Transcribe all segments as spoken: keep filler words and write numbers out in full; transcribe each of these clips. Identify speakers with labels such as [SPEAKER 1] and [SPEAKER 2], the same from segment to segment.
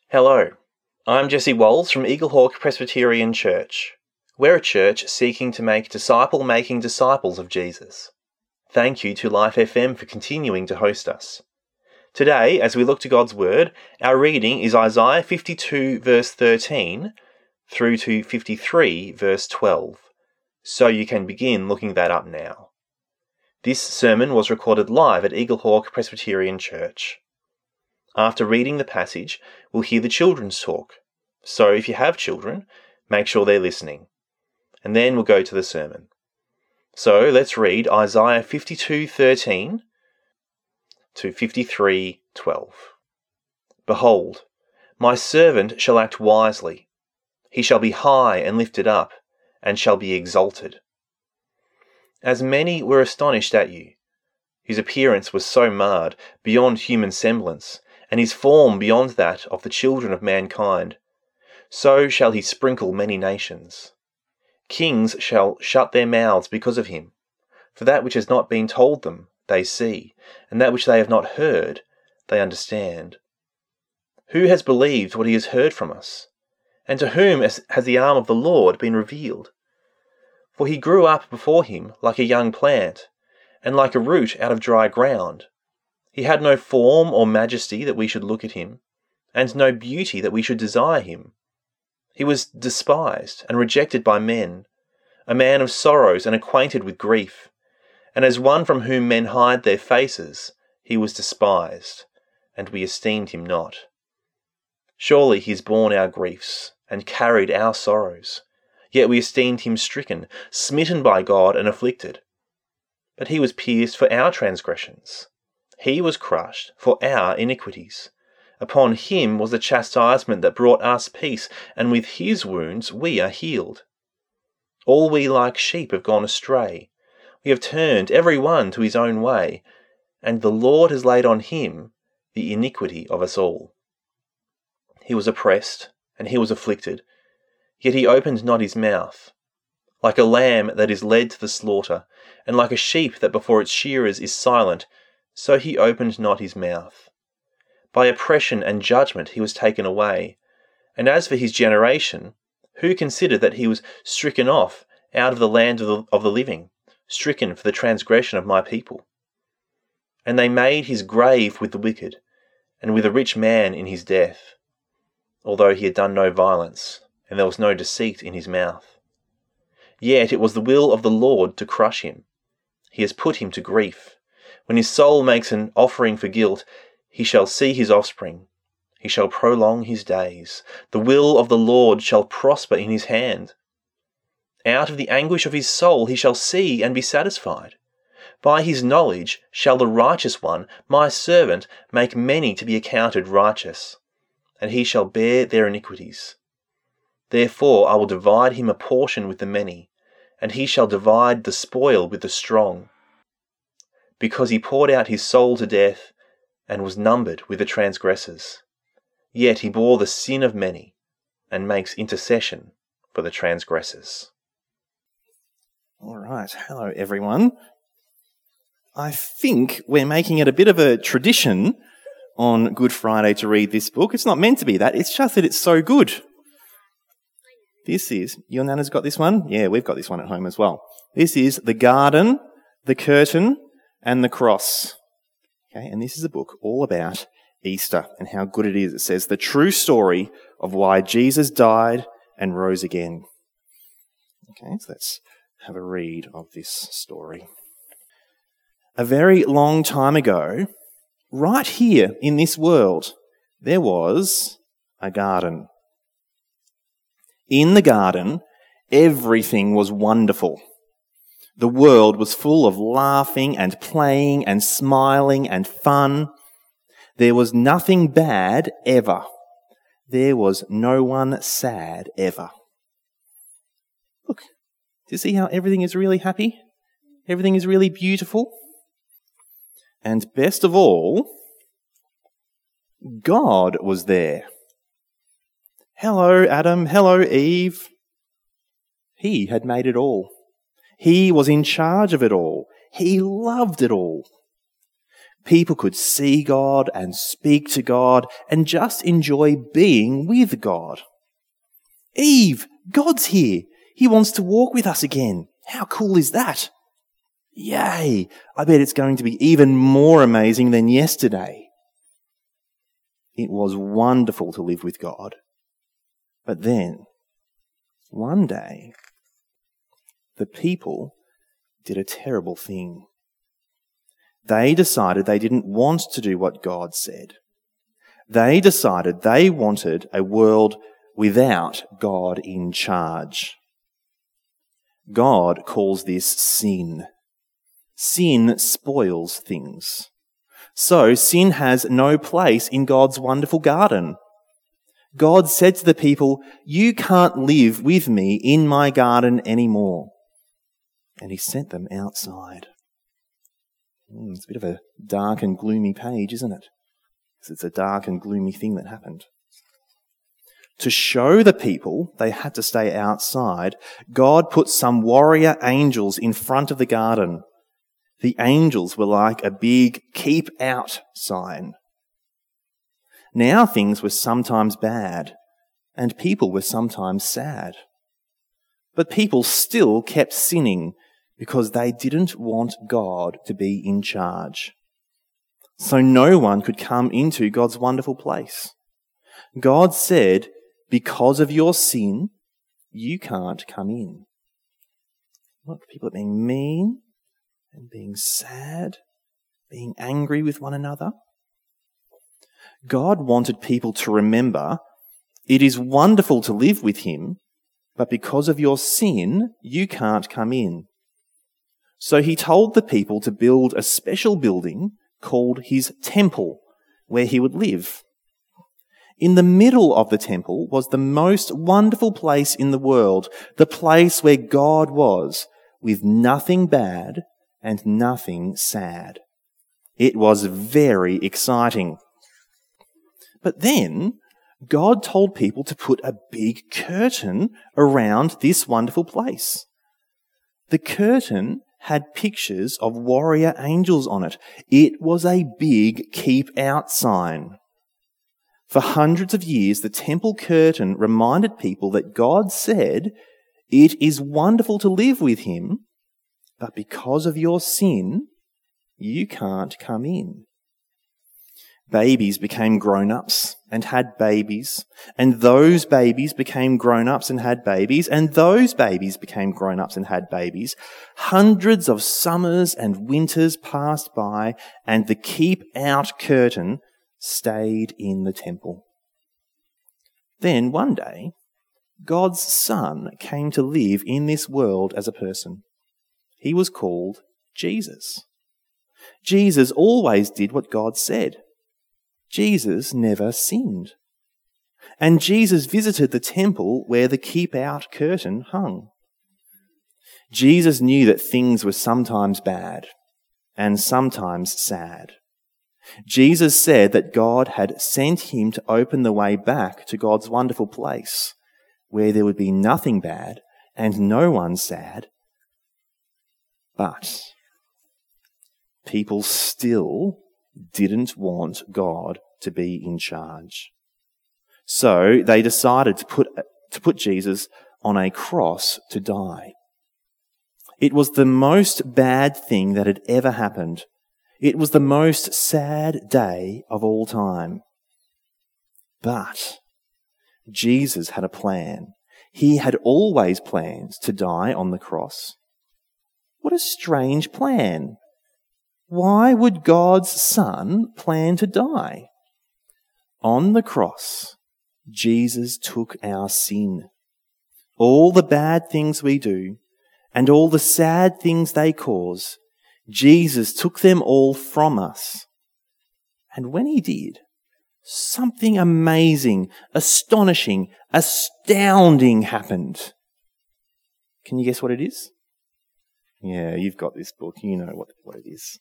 [SPEAKER 1] Hello, I'm Jesse Walls from Eaglehawk Presbyterian Church. We're a church seeking to make disciple-making disciples of Jesus. Thank you to Life F M for continuing to host us. Today, as we look to God's Word, our reading is Isaiah fifty-two verse thirteen through to fifty-three verse twelve, so you can begin looking that up now. This sermon was recorded live at Eaglehawk Presbyterian Church. After reading the passage, we'll hear the children's talk. So if you have children, make sure they're listening. And then we'll go to the sermon. So let's read Isaiah fifty-two thirteen to fifty-three twelve. Behold, my servant shall act wisely. He shall be high and lifted up, and shall be exalted. As many were astonished at you, his appearance was so marred beyond human semblance, and his form beyond that of the children of mankind, so shall he sprinkle many nations. Kings shall shut their mouths because of him, for that which has not been told them they see, and that which they have not heard they understand. Who has believed what he has heard from us? And to whom has the arm of the Lord been revealed? For he grew up before him like a young plant, and like a root out of dry ground. He had no form or majesty that we should look at him, and no beauty that we should desire him. He was despised and rejected by men, a man of sorrows and acquainted with grief, and as one from whom men hide their faces, he was despised, and we esteemed him not. Surely he has borne our griefs, and carried our sorrows, yet we esteemed him stricken, smitten by God, and afflicted. But he was pierced for our transgressions. He was crushed for our iniquities. Upon him was the chastisement that brought us peace, and with his wounds we are healed. All we like sheep have gone astray. We have turned every one to his own way, and the Lord has laid on him the iniquity of us all. He was oppressed, and he was afflicted, yet he opened not his mouth. Like a lamb that is led to the slaughter, and like a sheep that before its shearers is silent, so he opened not his mouth. By oppression and judgment he was taken away. And as for his generation, who considered that he was stricken off out of the land of the, of the living, stricken for the transgression of my people? And they made his grave with the wicked, and with a rich man in his death, although he had done no violence, and there was no deceit in his mouth. Yet it was the will of the Lord to crush him. He has put him to grief. When his soul makes an offering for guilt, he shall see his offspring. He shall prolong his days. The will of the Lord shall prosper in his hand. Out of the anguish of his soul he shall see and be satisfied. By his knowledge shall the righteous one, my servant, make many to be accounted righteous, and he shall bear their iniquities. Therefore I will divide him a portion with the many, and he shall divide the spoil with the strong. Because he poured out his soul to death, and was numbered with the transgressors. Yet he bore the sin of many, and makes intercession for the transgressors.
[SPEAKER 2] All right, hello everyone. I think we're making it a bit of a tradition on Good Friday to read this book. It's not meant to be that, it's just that it's so good. This is, your Nana's got this one? Yeah, we've got this one at home as well. This is The Garden, The Curtain, and the Cross. Okay, and this is a book all about Easter and how good it is. It says the true story of why Jesus died and rose again. Okay, so let's have a read of this story. A very long time ago, right here in this world, there was a garden. In the garden, everything was wonderful. The world was full of laughing and playing and smiling and fun. There was nothing bad ever. There was no one sad ever. Look, do you see how everything is really happy? Everything is really beautiful. And best of all, God was there. Hello, Adam. Hello, Eve. He had made it all. He was in charge of it all. He loved it all. People could see God and speak to God and just enjoy being with God. Eve, God's here. He wants to walk with us again. How cool is that? Yay! I bet it's going to be even more amazing than yesterday. It was wonderful to live with God. But then, one day, the people did a terrible thing. They decided they didn't want to do what God said. They decided they wanted a world without God in charge. God calls this sin. Sin spoils things. So sin has no place in God's wonderful garden. God said to the people, "You can't live with me in my garden anymore." And he sent them outside. Mm, it's a bit of a dark and gloomy page, isn't it? Because it's a dark and gloomy thing that happened. To show the people they had to stay outside, God put some warrior angels in front of the garden. The angels were like a big keep out sign. Now things were sometimes bad, and people were sometimes sad. But people still kept sinning because they didn't want God to be in charge. So no one could come into God's wonderful place. God said, because of your sin, you can't come in. Look, people are being mean and being sad, being angry with one another. God wanted people to remember it is wonderful to live with him, but because of your sin, you can't come in. So he told the people to build a special building called his temple, where he would live. In the middle of the temple was the most wonderful place in the world, the place where God was, with nothing bad and nothing sad. It was very exciting. But then God told people to put a big curtain around this wonderful place. The curtain had pictures of warrior angels on it. It was a big keep out sign. For hundreds of years, the temple curtain reminded people that God said, it is wonderful to live with him, but because of your sin, you can't come in. Babies became grown-ups and had babies, and those babies became grown-ups and had babies, and those babies became grown-ups and had babies. Hundreds of summers and winters passed by, and the keep-out curtain stayed in the temple. Then one day, God's Son came to live in this world as a person. He was called Jesus. Jesus always did what God said. Jesus never sinned. And Jesus visited the temple where the keep-out curtain hung. Jesus knew that things were sometimes bad and sometimes sad. Jesus said that God had sent him to open the way back to God's wonderful place, where there would be nothing bad and no one sad. But people still didn't want God to be in charge. So they decided to put, to put Jesus on a cross to die. It was the most bad thing that had ever happened. It was the most sad day of all time. But Jesus had a plan. He had always planned to die on the cross. What a strange plan. Why would God's Son plan to die? On the cross, Jesus took our sin. All the bad things we do and all the sad things they cause, Jesus took them all from us. And when he did, something amazing, astonishing, astounding happened. Can you guess what it is? Yeah, you've got this book. You know what, what it is.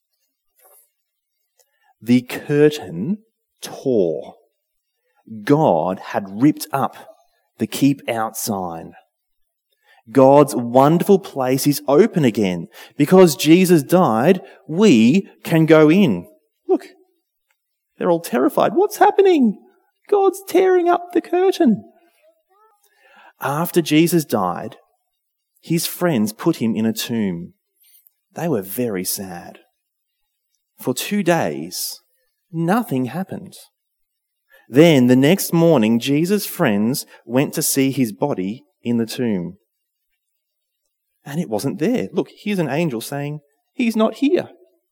[SPEAKER 2] The curtain tore. God had ripped up the keep out sign. God's wonderful place is open again. Because Jesus died, we can go in. Look, they're all terrified. What's happening? God's tearing up the curtain. After Jesus died, his friends put him in a tomb. They were very sad. For two days, nothing happened. Then the next morning, Jesus' friends went to see his body in the tomb. And it wasn't there. Look, here's an angel saying, he's not here.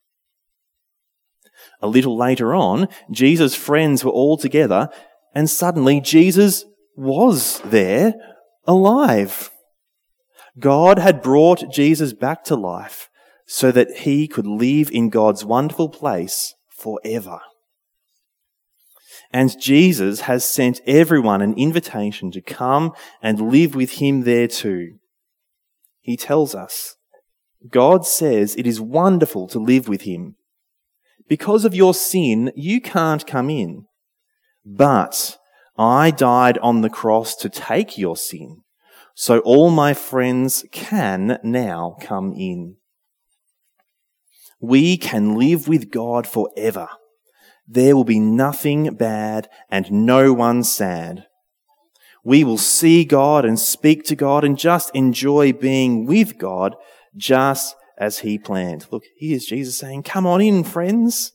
[SPEAKER 2] A little later on, Jesus' friends were all together, and suddenly Jesus was there, alive. God had brought Jesus back to life so that he could live in God's wonderful place forever. And Jesus has sent everyone an invitation to come and live with him there too. He tells us, God says it is wonderful to live with him. Because of your sin, you can't come in. But I died on the cross to take your sin, so all my friends can now come in. We can live with God forever. There will be nothing bad and no one sad. We will see God and speak to God and just enjoy being with God just as he planned. Look, here's Jesus saying, come on in, friends.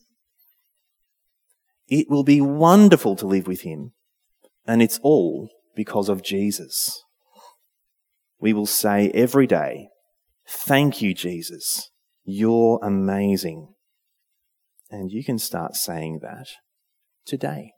[SPEAKER 2] It will be wonderful to live with him, and it's all because of Jesus. We will say every day, thank you, Jesus. You're amazing. And you can start saying that today.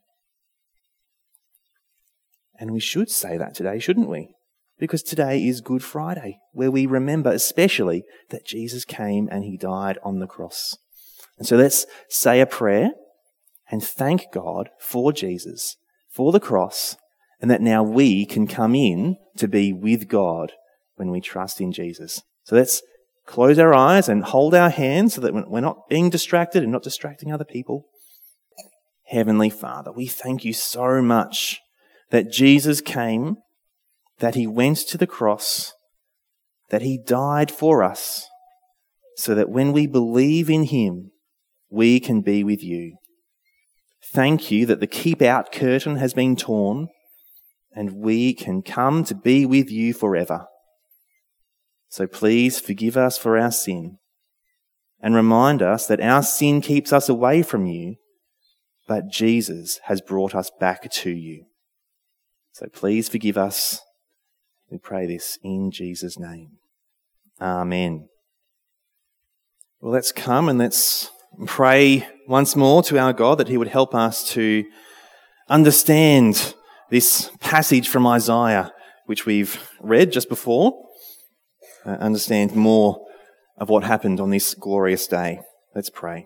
[SPEAKER 2] And we should say that today, shouldn't we? Because today is Good Friday, where we remember especially that Jesus came and he died on the cross. And so let's say a prayer and thank God for Jesus, for the cross, and that now we can come in to be with God when we trust in Jesus. So let's close our eyes and hold our hands so that we're not being distracted and not distracting other people. Heavenly Father, we thank you so much that Jesus came, that he went to the cross, that he died for us, so that when we believe in him, we can be with you. Thank you that the keep out curtain has been torn, and we can come to be with you forever. So please forgive us for our sin and remind us that our sin keeps us away from you, but Jesus has brought us back to you. So please forgive us. We pray this in Jesus' name. Amen. Well, let's come and let's pray once more to our God that he would help us to understand this passage from Isaiah, which we've read just before. Uh, understand more of what happened on this glorious day. Let's pray.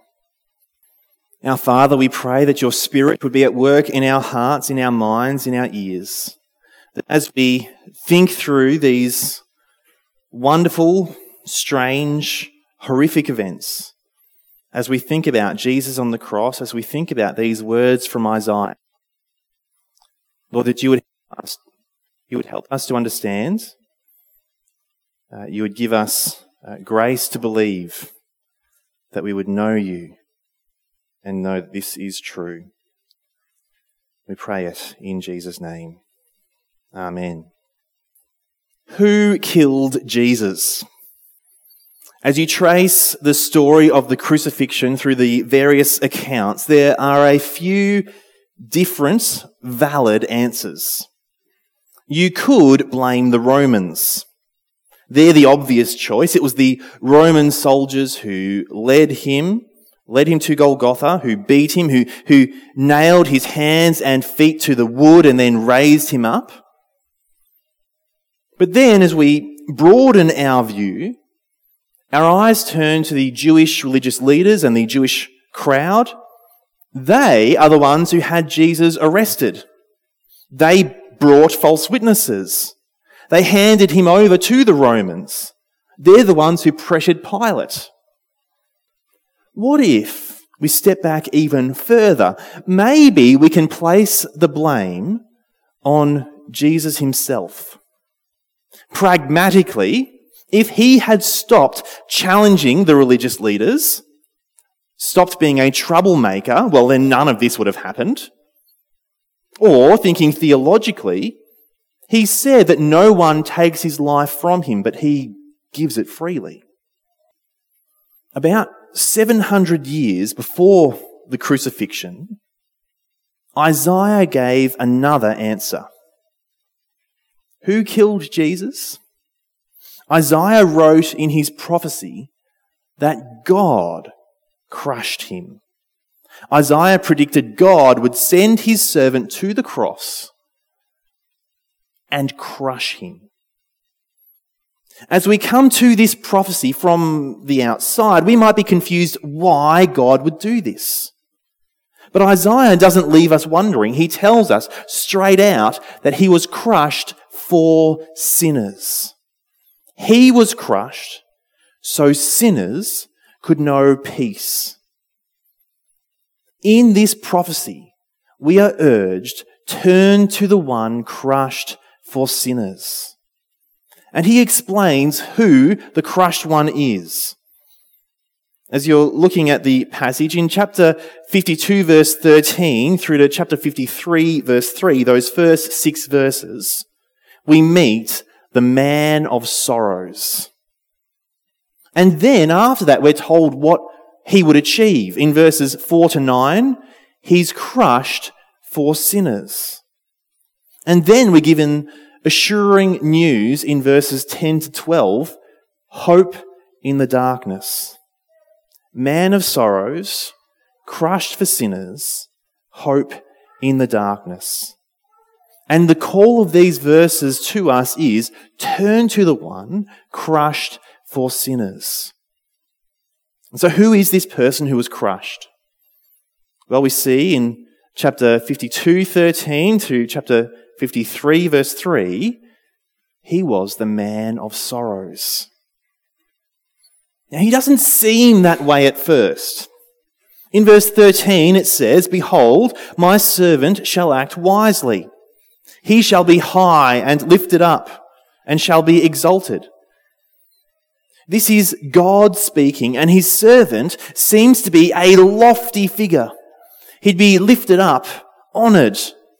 [SPEAKER 2] Our Father, we pray that your Spirit would be at work in our hearts, in our minds, in our ears. That as we think through these wonderful, strange, horrific events, as we think about Jesus on the cross, as we think about these words from Isaiah, Lord, that you would help us, you would help us to understand. Uh, you would give us uh, grace to believe, that we would know you and know that this is true. We pray it in Jesus' name. Amen. Who killed Jesus? As you trace the story of the crucifixion through the various accounts, there are a few different, valid answers. You could blame the Romans. They're the obvious choice. It was the Roman soldiers who led him, led him to Golgotha, who beat him, who, who nailed his hands and feet to the wood and then raised him up. But then as we broaden our view, our eyes turn to the Jewish religious leaders and the Jewish crowd. They are the ones who had Jesus arrested. They brought false witnesses. They handed him over to the Romans. They're the ones who pressured Pilate. What if we step back even further? Maybe we can place the blame on Jesus himself. Pragmatically, if he had stopped challenging the religious leaders, stopped being a troublemaker, well, then none of this would have happened. Or, thinking theologically, he said that no one takes his life from him, but he gives it freely. About seven hundred years before the crucifixion, Isaiah gave another answer. Who killed Jesus? Isaiah wrote in his prophecy that God crushed him. Isaiah predicted God would send his servant to the cross and crush him. As we come to this prophecy from the outside, we might be confused why God would do this. But Isaiah doesn't leave us wondering. He tells us straight out that he was crushed for sinners. He was crushed so sinners could know peace. In this prophecy, we are urged, turn to the one crushed for sinners. And he explains who the crushed one is. As you're looking at the passage in chapter fifty-two verse thirteen through to chapter fifty-three verse three, those first six verses, we meet the man of sorrows. And then after that we're told what he would achieve. In verses four to nine, he's crushed for sinners. And then we're given assuring news in verses ten to twelve, hope in the darkness. Man of sorrows, crushed for sinners, hope in the darkness. And the call of these verses to us is, turn to the one crushed for sinners. And so who is this person who was crushed? Well, we see in chapter fifty-two, thirteen to chapter fifty-three, verse three, he was the man of sorrows. Now, he doesn't seem that way at first. In verse thirteen, it says, behold, my servant shall act wisely. He shall be high and lifted up, and shall be exalted. This is God speaking, and his servant seems to be a lofty figure. He'd be lifted up, honoured.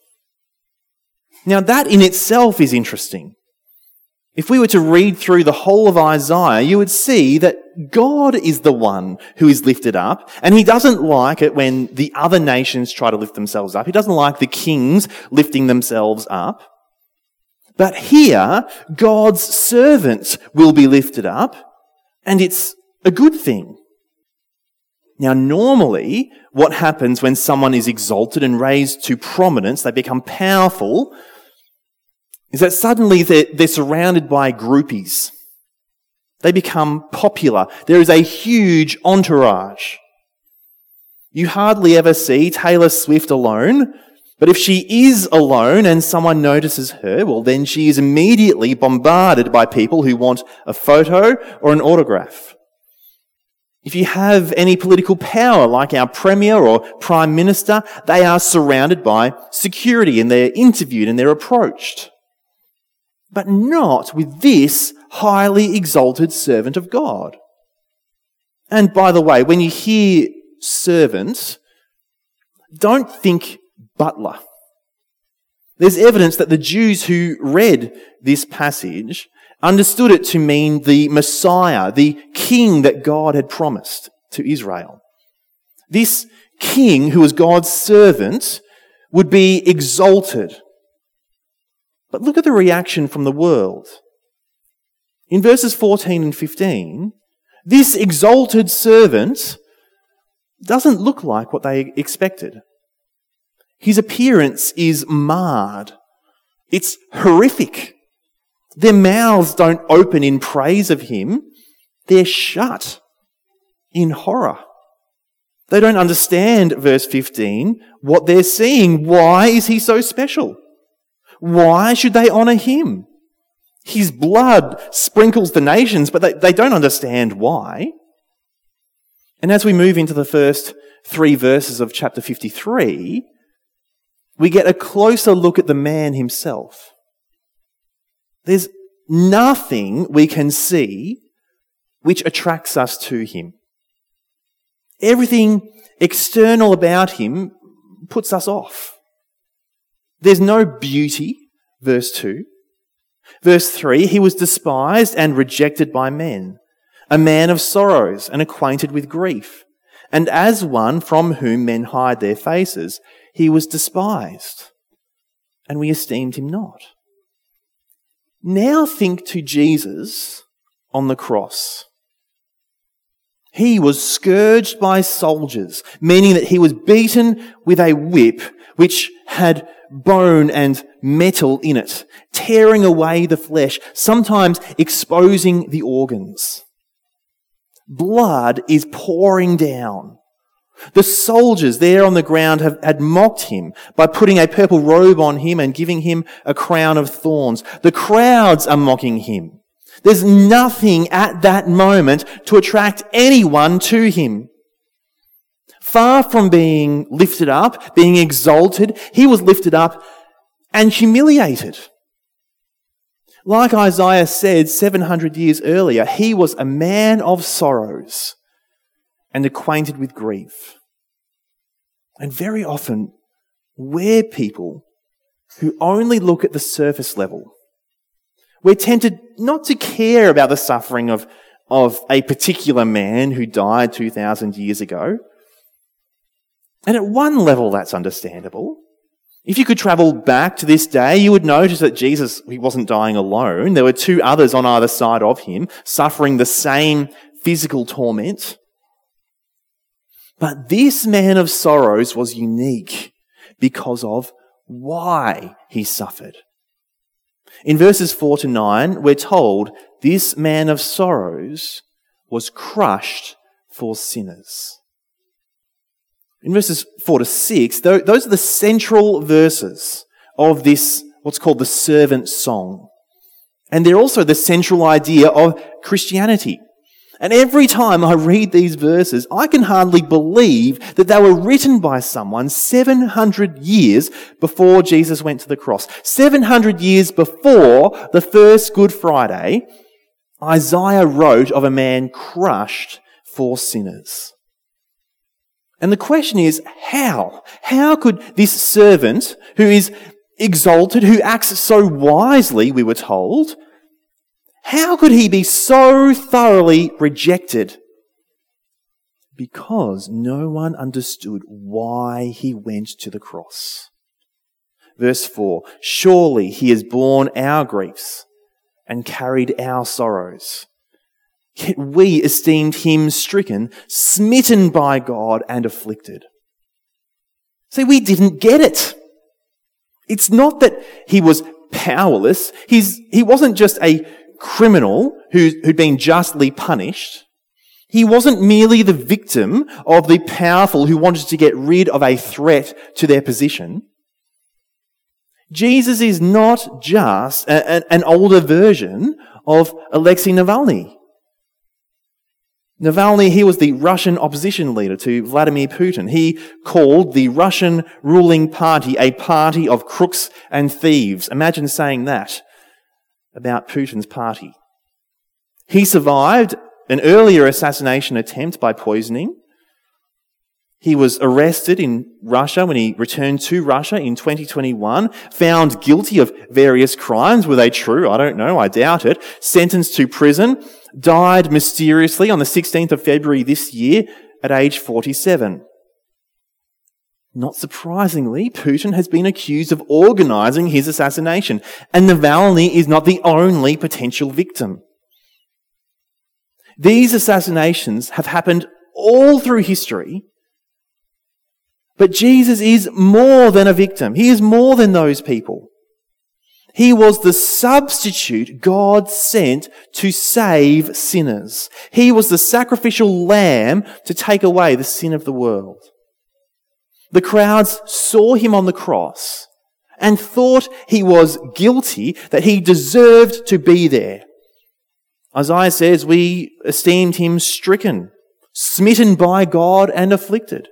[SPEAKER 2] Now that in itself is interesting. If we were to read through the whole of Isaiah, you would see that God is the one who is lifted up, and he doesn't like it when the other nations try to lift themselves up. He doesn't like the kings lifting themselves up. But here, God's servant will be lifted up, and it's a good thing. Now, normally, what happens when someone is exalted and raised to prominence, they become powerful, is that suddenly they're, they're surrounded by groupies. They become popular. There is a huge entourage. You hardly ever see Taylor Swift alone, but if she is alone and someone notices her, well, then she is immediately bombarded by people who want a photo or an autograph. If you have any political power, like our Premier or Prime Minister, they are surrounded by security and they're interviewed and they're approached. But not with this highly exalted servant of God. And by the way, when you hear servant, don't think butler. There's evidence that the Jews who read this passage understood it to mean the Messiah, the king that God had promised to Israel. This king, who was God's servant, would be exalted. But look at the reaction from the world. In verses fourteen and fifteen, this exalted servant doesn't look like what they expected. His appearance is marred. It's horrific. Their mouths don't open in praise of him. They're shut in horror. They don't understand, verse fifteen, what they're seeing. Why is he so special? Why should they honour him? His blood sprinkles the nations, but they, they don't understand why. And as we move into the first three verses of chapter fifty-three, we get a closer look at the man himself. There's nothing we can see which attracts us to him. Everything external about him puts us off. There's no beauty, verse two. Verse three, he was despised and rejected by men, a man of sorrows and acquainted with grief. And as one from whom men hide their faces, he was despised, and we esteemed him not. Now think to Jesus on the cross. He was scourged by soldiers, meaning that he was beaten with a whip which had bone and metal in it, tearing away the flesh, sometimes exposing the organs. Blood is pouring down. The soldiers there on the ground have, had mocked him by putting a purple robe on him and giving him a crown of thorns. The crowds are mocking him. There's nothing at that moment to attract anyone to him. Far from being lifted up, being exalted, he was lifted up and humiliated. Like Isaiah said seven hundred years earlier, he was a man of sorrows and acquainted with grief. And very often, we're people who only look at the surface level. We're tempted not to care about the suffering of, of a particular man who died two thousand years ago. And at one level, that's understandable. If you could travel back to this day, you would notice that Jesus, he wasn't dying alone. There were two others on either side of him, suffering the same physical torment. But this man of sorrows was unique because of why he suffered. In verses four to nine, we're told this man of sorrows was crushed for sinners. In verses four to six, those are the central verses of this, what's called the servant song. And they're also the central idea of Christianity. And every time I read these verses, I can hardly believe that they were written by someone seven hundred years before Jesus went to the cross. seven hundred years before the first Good Friday, Isaiah wrote of a man crushed for sinners. And the question is, how? How could this servant, who is exalted, who acts so wisely, we were told, how could he be so thoroughly rejected? Because no one understood why he went to the cross. Verse four, surely he has borne our griefs and carried our sorrows. Yet we esteemed him stricken, smitten by God and afflicted. See, we didn't get it. It's not that he was powerless. He's, he wasn't just a criminal who, who'd been justly punished. He wasn't merely the victim of the powerful who wanted to get rid of a threat to their position. Jesus is not just a, a, an older version of Alexei Navalny. Navalny, he was the Russian opposition leader to Vladimir Putin. He called the Russian ruling party a party of crooks and thieves. Imagine saying that about Putin's party. He survived an earlier assassination attempt by poisoning. He was arrested in Russia when he returned to Russia in twenty twenty-one, found guilty of various crimes. Were they true? I don't know. I doubt it. Sentenced to prison, died mysteriously on the sixteenth of February this year at age forty-seven. Not surprisingly, Putin has been accused of organising his assassination, and Navalny is not the only potential victim. These assassinations have happened all through history, but Jesus is more than a victim. He is more than those people. He was the substitute God sent to save sinners. He was the sacrificial lamb to take away the sin of the world. The crowds saw him on the cross and thought he was guilty, that he deserved to be there. Isaiah says, we esteemed him stricken, smitten by God and afflicted.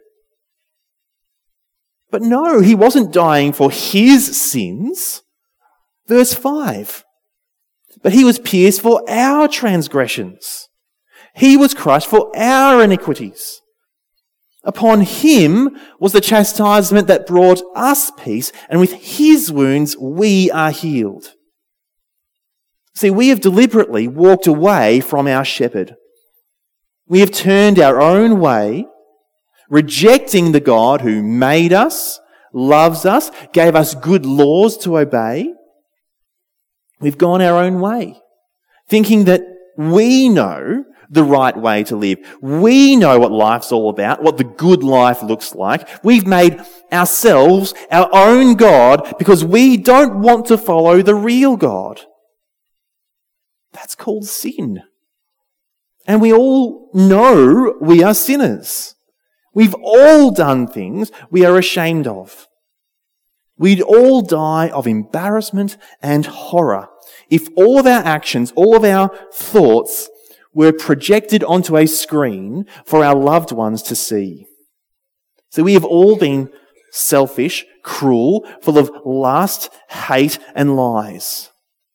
[SPEAKER 2] But no, he wasn't dying for his sins. Verse five. But he was pierced for our transgressions. He was crushed for our iniquities. Upon him was the chastisement that brought us peace, and with his wounds we are healed. See, we have deliberately walked away from our shepherd. We have turned our own way, rejecting the God who made us, loves us, gave us good laws to obey. We've gone our own way, thinking that we know the right way to live. We know what life's all about, what the good life looks like. We've made ourselves our own God because we don't want to follow the real God. That's called sin. And we all know we are sinners. We've all done things we are ashamed of. We'd all die of embarrassment and horror if all of our actions, all of our thoughts were projected onto a screen for our loved ones to see. So we have all been selfish, cruel, full of lust, hate, and lies.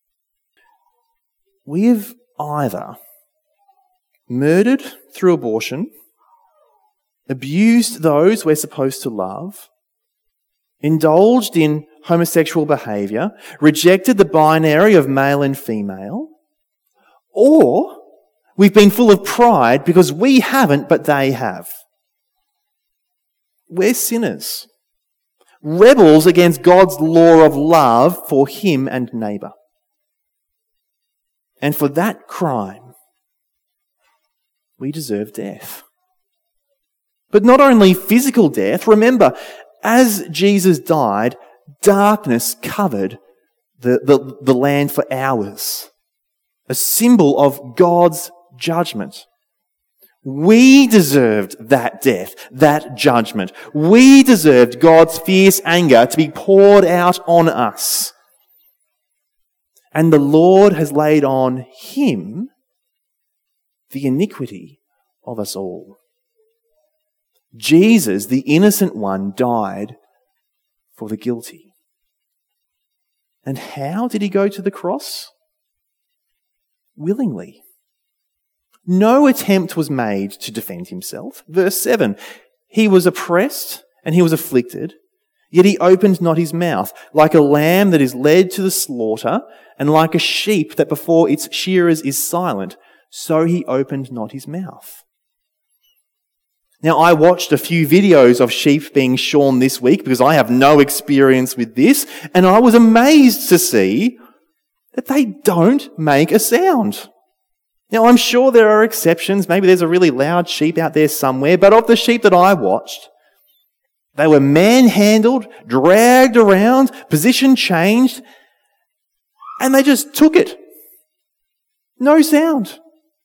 [SPEAKER 2] We have either murdered through abortion, abused those we're supposed to love, indulged in homosexual behaviour, rejected the binary of male and female, or we've been full of pride because we haven't, but they have. We're sinners, rebels against God's law of love for him and neighbour. And for that crime, we deserve death. But not only physical death. Remember, as Jesus died, darkness covered the, the, the land for hours, a symbol of God's judgment. We deserved that death, that judgment. We deserved God's fierce anger to be poured out on us. And the Lord has laid on him the iniquity of us all. Jesus, the innocent one, died for the guilty. And how did he go to the cross? Willingly. No attempt was made to defend himself. Verse seven, he was oppressed and he was afflicted, yet he opened not his mouth, like a lamb that is led to the slaughter, and like a sheep that before its shearers is silent, so he opened not his mouth. Now, I watched a few videos of sheep being shorn this week because I have no experience with this, and I was amazed to see that they don't make a sound. Now, I'm sure there are exceptions. Maybe there's a really loud sheep out there somewhere, but of the sheep that I watched, they were manhandled, dragged around, position changed, and they just took it. No sound.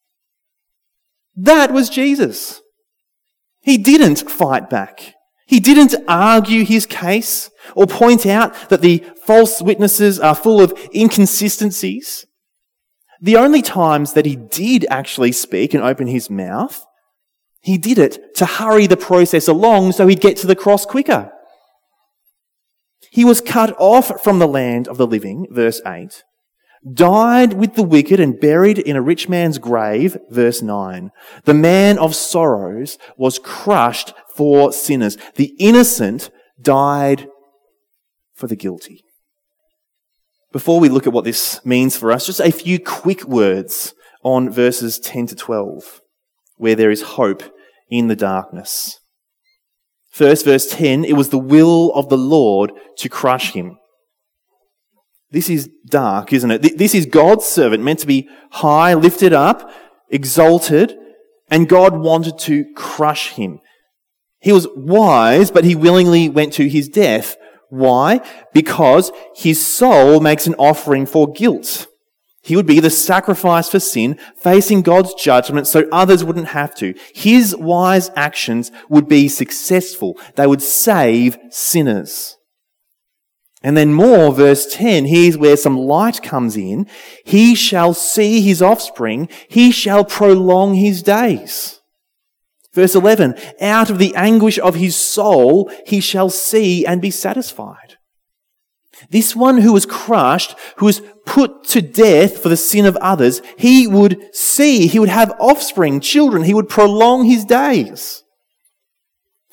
[SPEAKER 2] That was Jesus. He didn't fight back. He didn't argue his case or point out that the false witnesses are full of inconsistencies. The only times that he did actually speak and open his mouth, he did it to hurry the process along so he'd get to the cross quicker. He was cut off from the land of the living, verse eight, died with the wicked and buried in a rich man's grave, verse nine. The man of sorrows was crushed for sinners. The innocent died for the guilty. Before we look at what this means for us, just a few quick words on verses ten to twelve, where there is hope in the darkness. First, verse ten, it was the will of the Lord to crush him. This is dark, isn't it? This is God's servant, meant to be high, lifted up, exalted, and God wanted to crush him. He was wise, but he willingly went to his death. Why? Because his soul makes an offering for guilt. He would be the sacrifice for sin, facing God's judgment so others wouldn't have to. His wise actions would be successful. They would save sinners. And then more, verse ten, here's where some light comes in. He shall see his offspring. He shall prolong his days. Verse eleven, out of the anguish of his soul, he shall see and be satisfied. This one who was crushed, who was put to death for the sin of others, he would see, he would have offspring, children, he would prolong his days.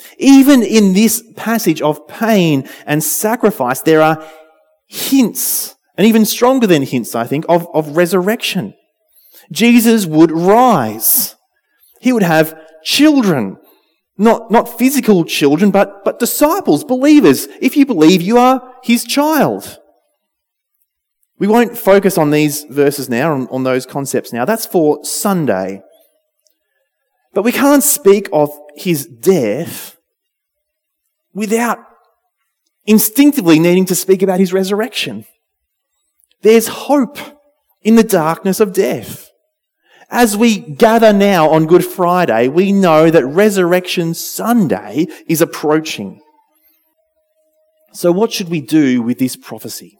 [SPEAKER 2] Even in this passage of pain and sacrifice, there are hints, and even stronger than hints, I think, of, of resurrection. Jesus would rise. He would have children. Not, not physical children, but, but disciples, believers. If you believe, you are his child. We won't focus on these verses now, on, on those concepts now. That's for Sunday. But we can't speak of his death without instinctively needing to speak about his resurrection. There's hope in the darkness of death. As we gather now on Good Friday, we know that Resurrection Sunday is approaching. So what should we do with this prophecy?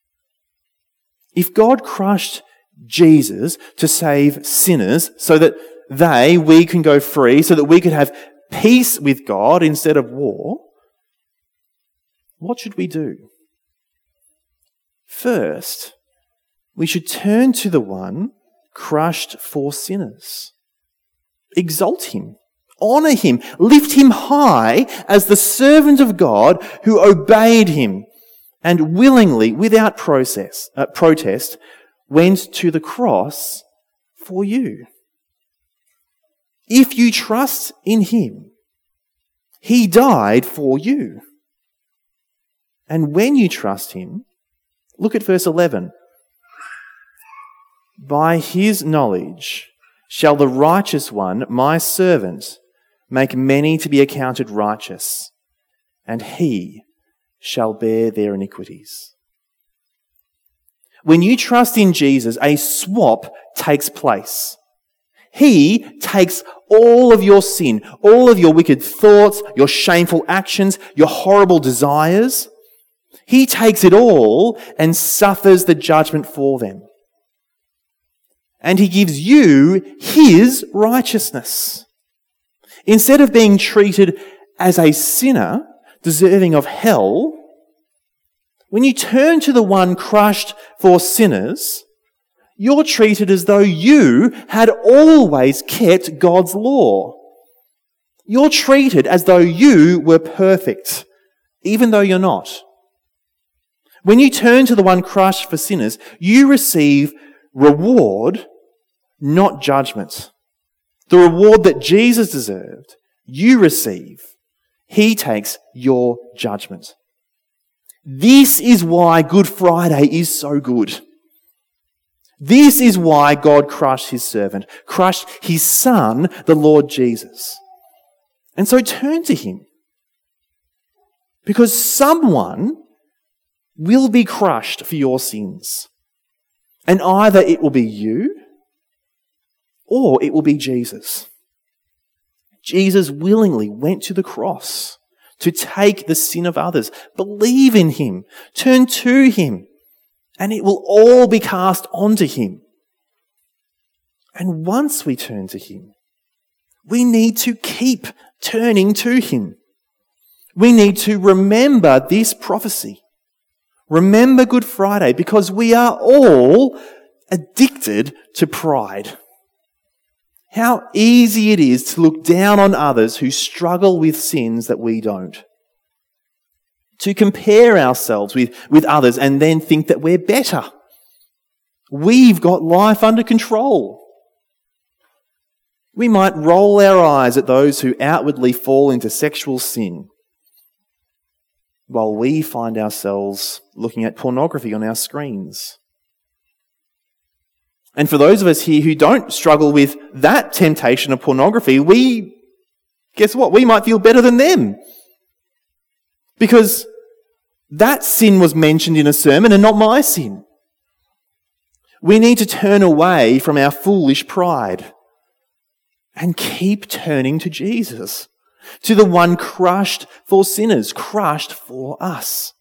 [SPEAKER 2] If God crushed Jesus to save sinners so that they, we can go free, so that we could have peace with God instead of war, what should we do? First, we should turn to the one crushed for sinners. Exalt him, honour him, lift him high as the servant of God who obeyed him and willingly, without process, uh, protest, went to the cross for you. If you trust in him, he died for you. And when you trust him, look at verse eleven. By his knowledge shall the righteous one, my servant, make many to be accounted righteous, and he shall bear their iniquities. When you trust in Jesus, a swap takes place. He takes all of your sin, all of your wicked thoughts, your shameful actions, your horrible desires. He takes it all and suffers the judgment for them. And he gives you his righteousness. Instead of being treated as a sinner deserving of hell, when you turn to the one crushed for sinners, you're treated as though you had always kept God's law. You're treated as though you were perfect, even though you're not. When you turn to the one crushed for sinners, you receive reward, not judgment. The reward that Jesus deserved, you receive. He takes your judgment. This is why Good Friday is so good. This is why God crushed his servant, crushed his son, the Lord Jesus. And so turn to him. Because someone will be crushed for your sins. And either it will be you or it will be Jesus. Jesus willingly went to the cross to take the sin of others. Believe in him. Turn to him. And it will all be cast onto him. And once we turn to him, we need to keep turning to him. We need to remember this prophecy. Remember Good Friday, because we are all addicted to pride. How easy it is to look down on others who struggle with sins that we don't. To compare ourselves with, with others and then think that we're better. We've got life under control. We might roll our eyes at those who outwardly fall into sexual sin, while we find ourselves looking at pornography on our screens. And for those of us here who don't struggle with that temptation of pornography, we, guess what? We might feel better than them. Because that sin was mentioned in a sermon and not my sin. We need to turn away from our foolish pride and keep turning to Jesus, to the one crushed for sinners, crushed for us.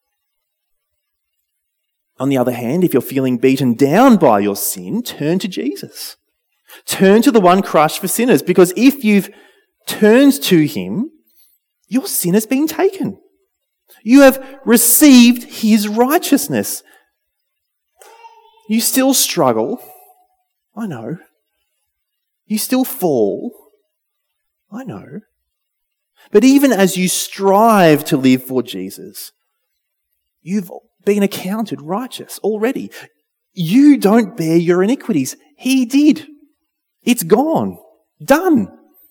[SPEAKER 2] On the other hand, if you're feeling beaten down by your sin, turn to Jesus. Turn to the one crushed for sinners, because if you've turned to him, your sin has been taken. You have received his righteousness. You still struggle. I know. You still fall. I know. But even as you strive to live for Jesus, you've been accounted righteous already. You don't bear your iniquities. He did. It's gone. Done.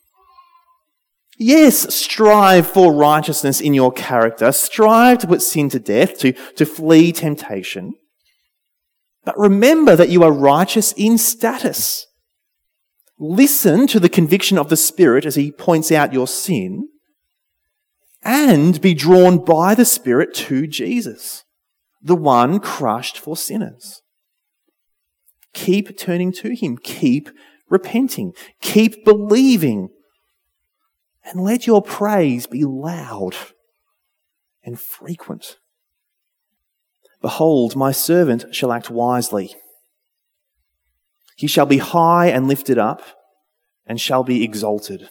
[SPEAKER 2] Yes, strive for righteousness in your character. Strive to put sin to death, to, to flee temptation. But remember that you are righteous in status. Listen to the conviction of the Spirit as he points out your sin, and be drawn by the Spirit to Jesus, the one crushed for sinners. Keep turning to him. Keep repenting. Keep believing. And let your praise be loud and frequent. Behold, my servant shall act wisely. He shall be high and lifted up, and shall be exalted.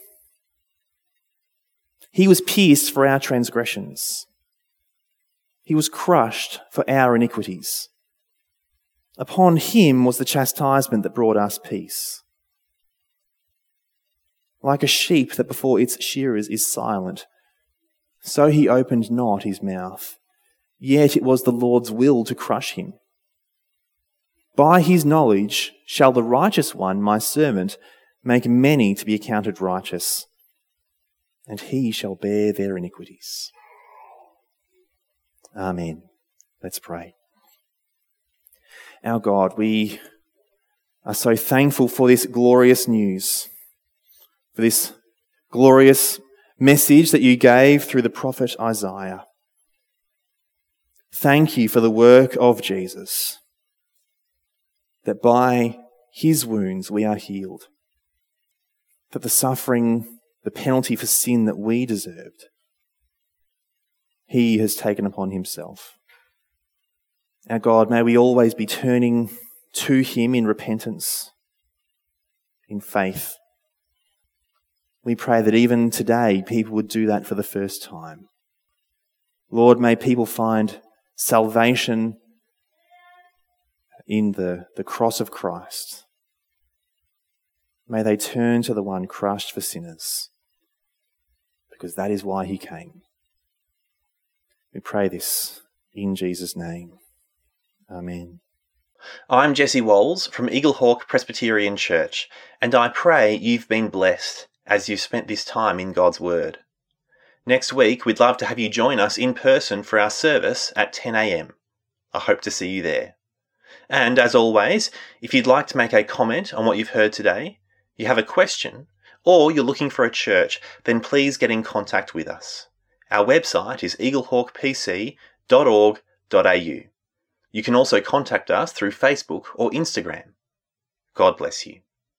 [SPEAKER 2] He was pierced for our transgressions. He was crushed for our iniquities. Upon him was the chastisement that brought us peace. Like a sheep that before its shearers is silent, so he opened not his mouth. Yet it was the Lord's will to crush him. By his knowledge shall the righteous one, my servant, make many to be accounted righteous, and he shall bear their iniquities. Amen. Let's pray. Our God, we are so thankful for this glorious news, for this glorious message that you gave through the prophet Isaiah. Thank you for the work of Jesus, that by his wounds we are healed, that the suffering, the penalty for sin that we deserved, he has taken upon himself. Our God, may we always be turning to him in repentance, in faith. We pray that even today people would do that for the first time. Lord, may people find salvation in the, the cross of Christ. May they turn to the one crushed for sinners, because that is why he came. We pray this in Jesus' name. Amen.
[SPEAKER 1] I'm Jesse Walls from Eaglehawk Presbyterian Church, and I pray you've been blessed as you've spent this time in God's Word. Next week, we'd love to have you join us in person for our service at ten a.m. I hope to see you there. And as always, if you'd like to make a comment on what you've heard today, you have a question, or you're looking for a church, then please get in contact with us. Our website is eaglehawk p c dot org dot a u. You can also contact us through Facebook or Instagram. God bless you.